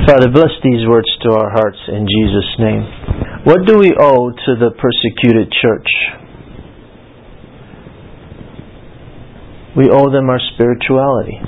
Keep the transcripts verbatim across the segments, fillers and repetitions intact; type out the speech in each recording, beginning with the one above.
Father, bless these words to our hearts in Jesus' name. What do we owe to the persecuted church? We owe them our spirituality.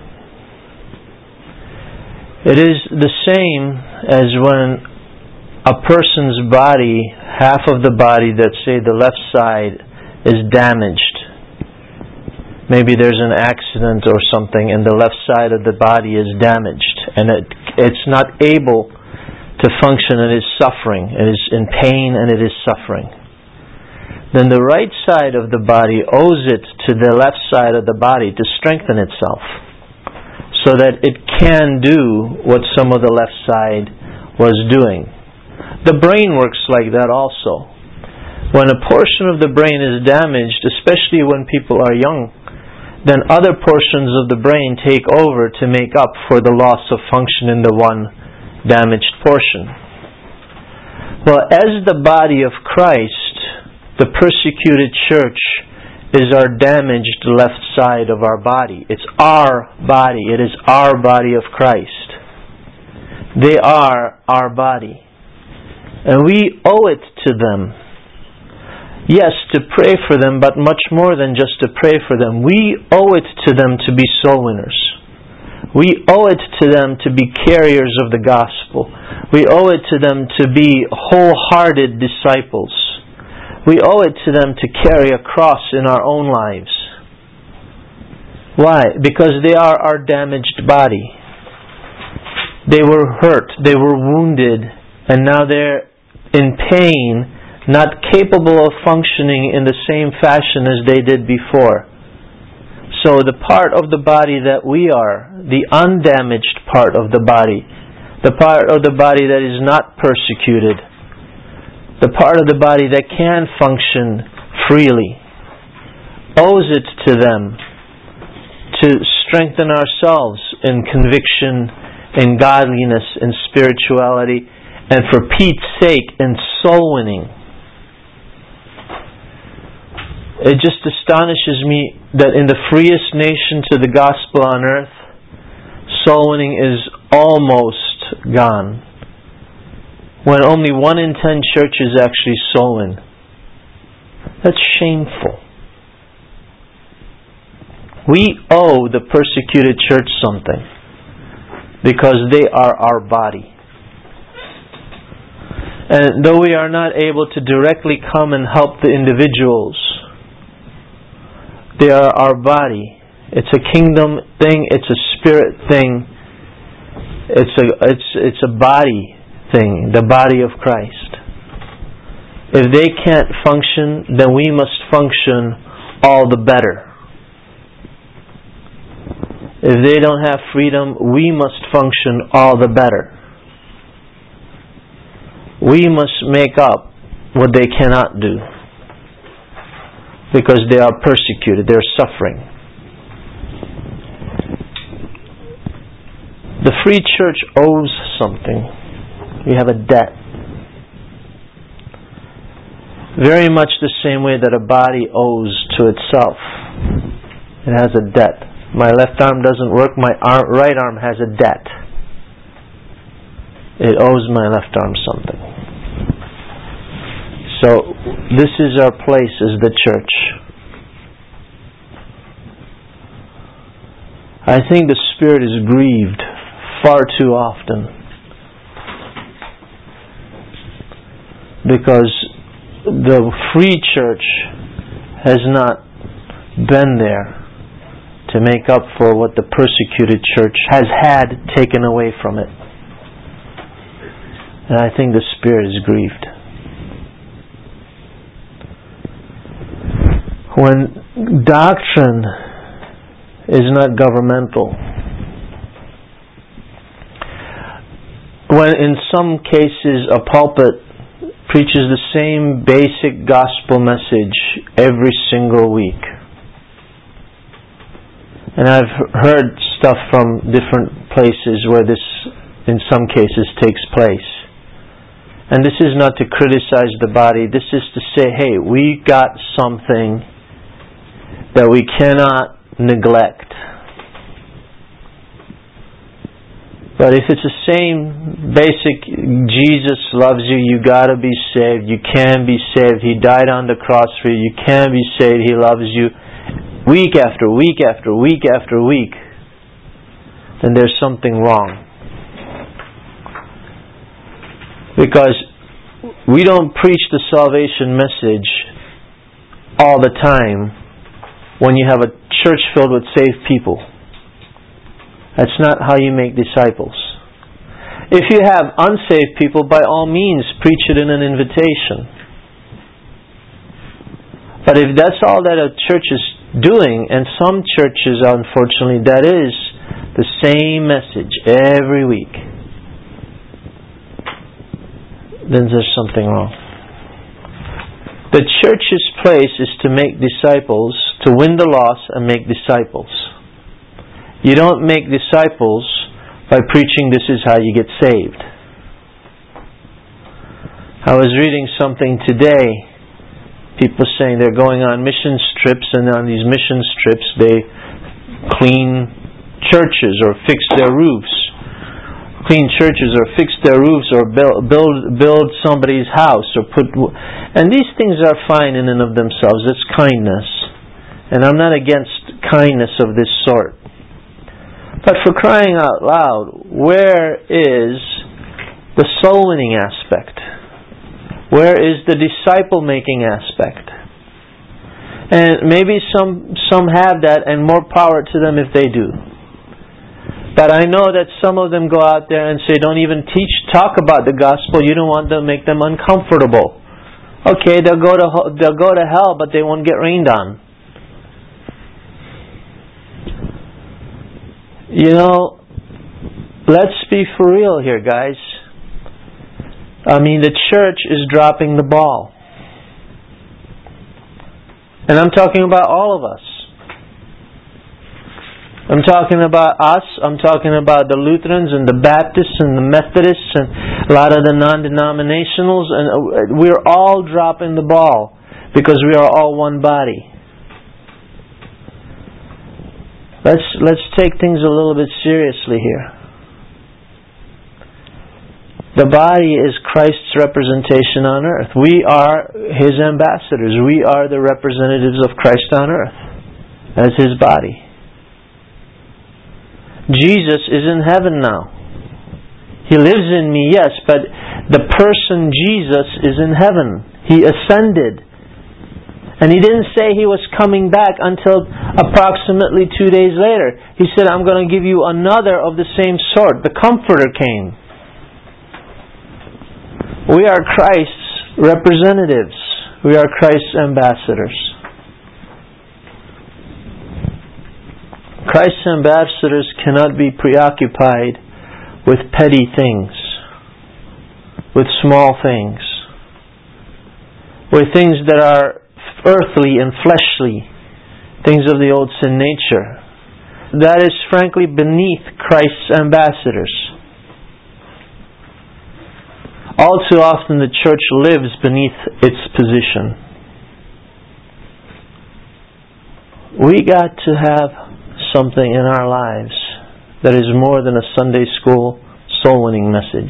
It is the same as when a person's body, half of the body, let's say the left side, is damaged. Maybe there's an accident or something and the left side of the body is damaged and it, it's not able to function and is suffering. It is in pain and it is suffering. Then the right side of the body owes it to the left side of the body to strengthen itself so that it can do what some of the left side was doing. The brain works like that also. When a portion of the brain is damaged, especially when people are young, then other portions of the brain take over to make up for the loss of function in the one damaged portion. Well, as the body of Christ, the persecuted church is our damaged left side of our body. It's our body. It is our body of Christ. They are our body. And we owe it to them. Yes, to pray for them, but much more than just to pray for them. We owe it to them to be soul winners. We owe it to them to be carriers of the gospel. We owe it to them to be wholehearted disciples. We owe it to them to carry a cross in our own lives. Why? Because they are our damaged body. They were hurt, they were wounded, and now they're in pain, not capable of functioning in the same fashion as they did before. So the part of the body that we are, the undamaged part of the body, the part of the body that is not persecuted, the part of the body that can function freely, owes it to them to strengthen ourselves in conviction, in godliness, in spirituality, and for Pete's sake, in soul winning. It just astonishes me that in the freest nation to the gospel on earth, soul winning is almost gone. When only one in ten churches actually soul win. That's shameful. We owe the persecuted church something because they are our body. And though we are not able to directly come and help the individuals, they are our body. It's a kingdom thing. It's a spirit thing. It's a it's it's a body thing. The body of Christ. If they can't function, then we must function all the better. If they don't have freedom, we must function all the better. We must make up what they cannot do. Because they are persecuted, they are suffering. The free church owes something. We have a debt. Very much the same way that a body owes to itself. It has a debt. My left arm doesn't work, my arm, right arm has a debt. It owes my left arm something. So, this is our place as the church. I think the Spirit is grieved far too often because the free church has not been there to make up for what the persecuted church has had taken away from it. And I think the Spirit is grieved. When doctrine is not governmental, when in some cases a pulpit preaches the same basic gospel message every single week, and I've heard stuff from different places where this in some cases takes place, and this is not to criticize the body, this is to say, hey, we got something that we cannot neglect. But if it's the same basic, Jesus loves you, you gotta be saved, you can be saved, He died on the cross for you, you can be saved, He loves you, week after week after week after week, then there's something wrong. Because we don't preach the salvation message all the time when you have a church filled with saved people. That's not how you make disciples. If you have unsaved people, by all means, preach it in an invitation. But if that's all that a church is doing, and some churches, unfortunately, that is the same message every week, then there's something wrong. The church's place is to make disciples, to win the lost and make disciples. You don't make disciples by preaching this is how you get saved. I was reading something today, people saying they're going on mission trips, and on these mission trips they clean churches or fix their roofs. Clean churches or fix their roofs or build build, build somebody's house or put... And these things are fine in and of themselves. It's kindness. And I'm not against kindness of this sort. But for crying out loud, where is the soul winning aspect? Where is the disciple making aspect? And maybe some some have that, and more power to them if they do. But I know that some of them go out there and say, don't even teach, talk about the gospel. You don't want to make them uncomfortable. Okay, they'll go to they'll go to hell, but they won't get rained on. You know, let's be for real here, guys. I mean, the church is dropping the ball. And I'm talking about all of us. I'm talking about us, I'm talking about the Lutherans and the Baptists and the Methodists and a lot of the non-denominationals, and we're all dropping the ball because we are all one body. Let's let's take things a little bit seriously here. The body is Christ's representation on earth. We are His ambassadors. We are the representatives of Christ on earth as His body. Jesus is in heaven now. He lives in me, yes, but the person Jesus is in heaven. He ascended. And He didn't say He was coming back until approximately two days later. He said, I'm going to give you another of the same sort. The Comforter came. We are Christ's representatives. We are Christ's ambassadors. Christ's ambassadors cannot be preoccupied with petty things, with small things, with things that are earthly and fleshly, things of the old sin nature. That is frankly beneath Christ's ambassadors. All too often the church lives beneath its position. We got to have something in our lives that is more than a Sunday school soul-winning message.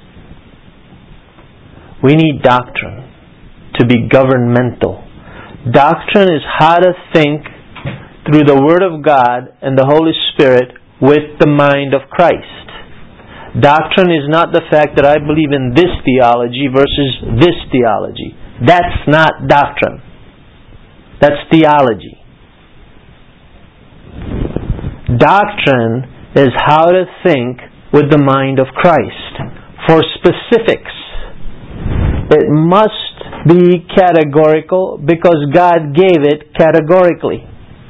We need doctrine to be governmental. Doctrine is how to think through the Word of God and the Holy Spirit with the mind of Christ. Doctrine is not the fact that I believe in this theology versus this theology. That's not doctrine. That's theology. Doctrine is how to think with the mind of Christ. For specifics, it must be categorical because God gave it categorically.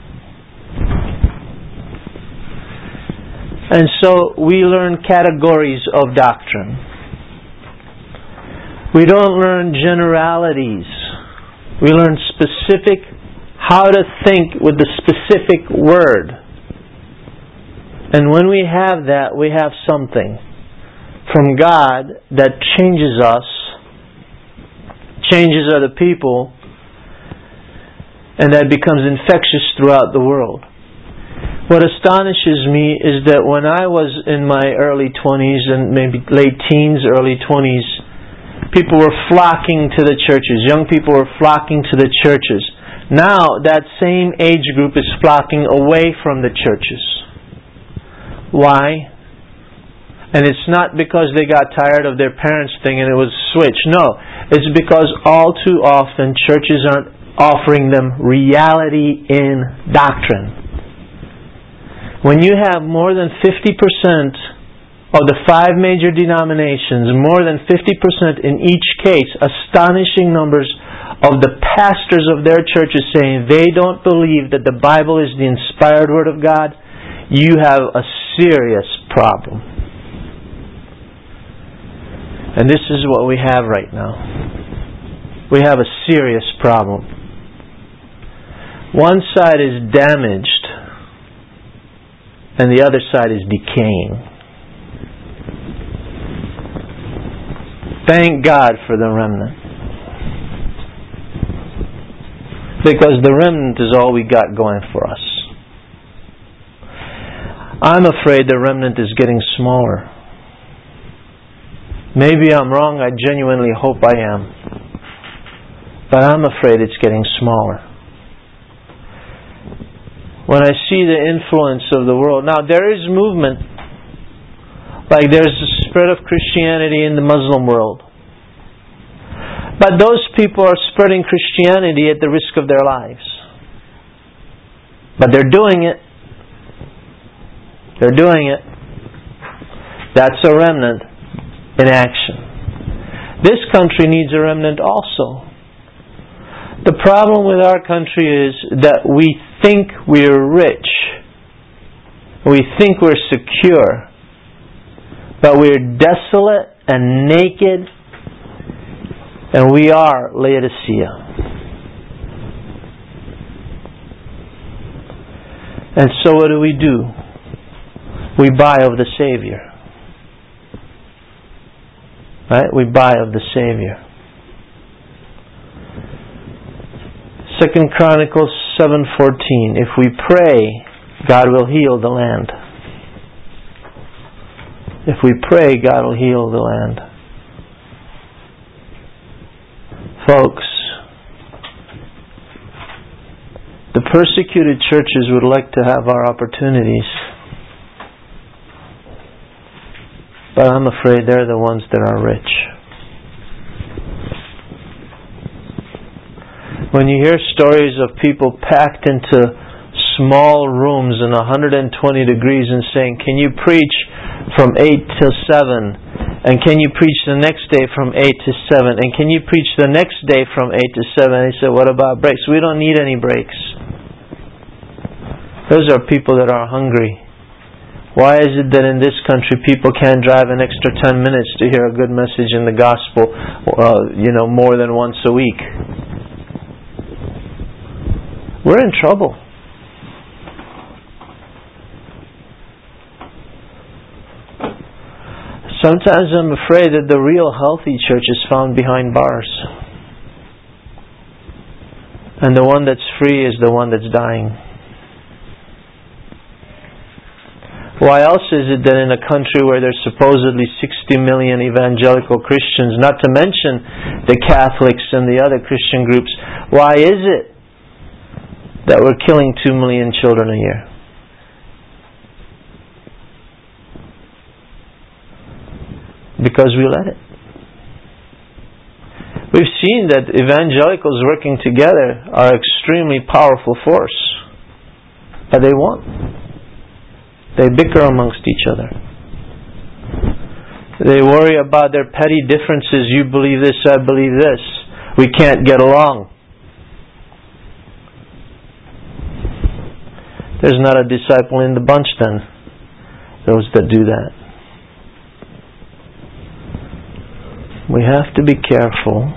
And so we learn categories of doctrine. We don't learn generalities. We learn specific, how to think with the specific word. And when we have that, we have something from God that changes us, changes other people, and that becomes infectious throughout the world. What astonishes me is that when I was in my early twenties and maybe late teens, early twenties, people were flocking to the churches. Young people were flocking to the churches. Now that same age group is flocking away from the churches. Why? And it's not because they got tired of their parents' thing and it was switched. No, it's because all too often churches aren't offering them reality in doctrine. When you have more than fifty percent of the five major denominations, more than fifty percent in each case, astonishing numbers of the pastors of their churches saying they don't believe that the Bible is the inspired Word of God, you have a serious problem. And this is what we have right now. We have a serious problem. One side is damaged and the other side is decaying. Thank God for the remnant. Because the remnant is all we got going for us. I'm afraid the remnant is getting smaller. Maybe I'm wrong, I genuinely hope I am. But I'm afraid it's getting smaller. When I see the influence of the world, now there is movement. Like there's the spread of Christianity in the Muslim world. But those people are spreading Christianity at the risk of their lives. But they're doing it. They're doing it. That's a remnant in action. This country needs a remnant also. The problem with our country is that we think we're rich. We think we're secure. But we're desolate and naked. And we are Laodicea. And so what do we do? We buy of the Savior. Right? We buy of the Savior. Second Chronicles seven fourteen. If we pray, God will heal the land. If we pray, God will heal the land. Folks, the persecuted churches would like to have our opportunities. But I'm afraid they're the ones that are rich. When you hear stories of people packed into small rooms in one hundred twenty degrees and saying, can you preach from eight till seven? And can you preach the next day from eight to seven? And can you preach the next day from eight to seven? They said, what about breaks? We don't need any breaks. Those are people that are hungry. Why is it that in this country people can't drive an extra ten minutes to hear a good message in the gospel, uh, you know, more than once a week? We're in trouble. Sometimes I'm afraid that the real healthy church is found behind bars. And the one that's free is the one that's dying. Why else is it that in a country where there's supposedly sixty million evangelical Christians, not to mention the Catholics and the other Christian groups, why is it that we're killing two million children a year? Because we let it. We've seen that evangelicals working together are an extremely powerful force. But they won't. They bicker amongst each other. They worry about their petty differences. You believe this, I believe this. We can't get along. There's not a disciple in the bunch then. Those that do that. We have to be careful.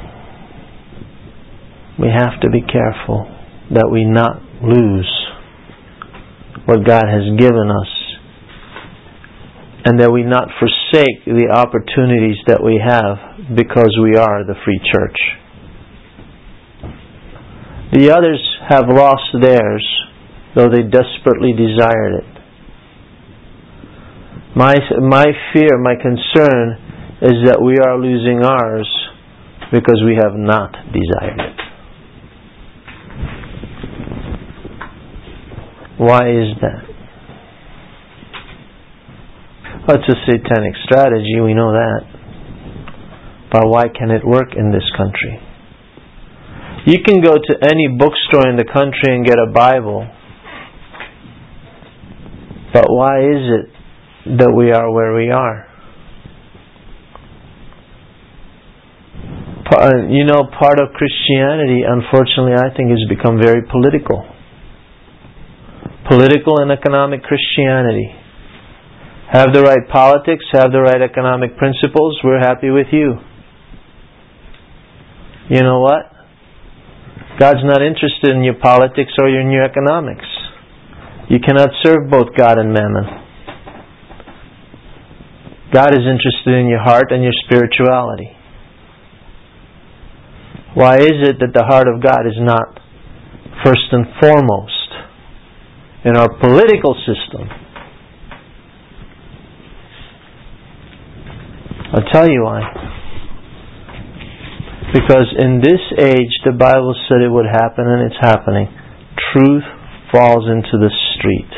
We have to be careful that we not lose what God has given us, and that we not forsake the opportunities that we have because we are the free church. The others have lost theirs though they desperately desired it. My, my fear, my concern is that we are losing ours because we have not desired it. Why is that? Well, it's a satanic strategy, we know that. But why can it work in this country? You can go to any bookstore in the country and get a Bible. But why is it that we are where we are? You know, part of Christianity, unfortunately, I think, has become very political. Political and economic Christianity. Have the right politics, have the right economic principles, we're happy with you. You know what? God's not interested in your politics or in your economics. You cannot serve both God and mammon. God is interested in your heart and your spirituality. Why is it that the heart of God is not first and foremost in our political system? I'll tell you why. Because in this age, the Bible said it would happen, and it's happening. Truth falls into the street.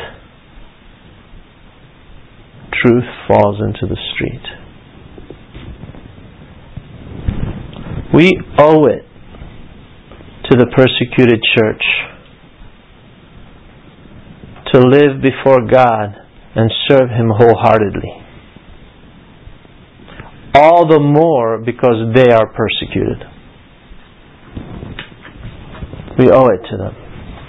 Truth falls into the street. We owe it to the persecuted church to live before God and serve Him wholeheartedly. All the more because they are persecuted. We owe it to them.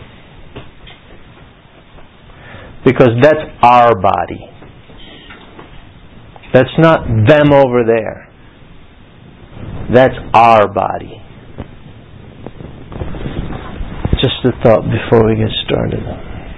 Because that's our body. That's not them over there. That's our body. Just a thought before we get started.